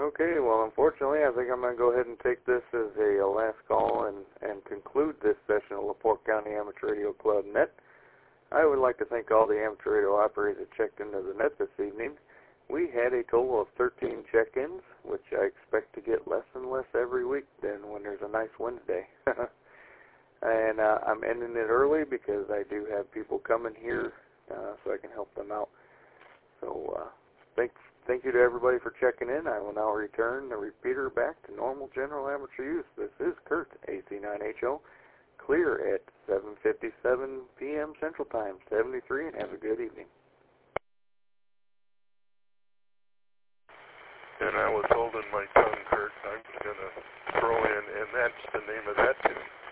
Okay, well, unfortunately, I think I'm going to go ahead and take this as a last call and conclude this session of LaPorte County Amateur Radio Club Net. I would like to thank all the amateur radio operators that checked into the net this evening. We had a total of 13 check-ins, which I expect to get less and less every week then when there's a nice Wednesday. And I'm ending it early because I do have people coming here so I can help them out. So thank you to everybody for checking in. I will now return the repeater back to normal general amateur use. This is Kurt, AC9HO, clear at 7:57 p.m. Central Time, 73, and have a good evening. And I was holding my tongue, Kurt. I'm going to throw in, and that's the name of that tune.